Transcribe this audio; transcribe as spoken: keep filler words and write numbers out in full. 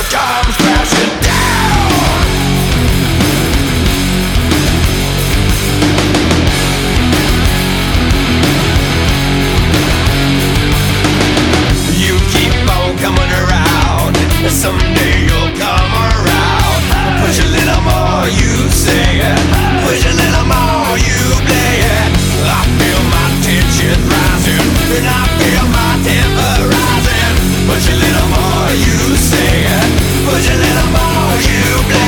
comes crashing down. You keep on coming around, someday you'll come around. Push a little more, you say it. Push a little more, you play it. I feel my tension rising, and I feel my temper rising. Push a little more, you say it. Push a little more, you play it.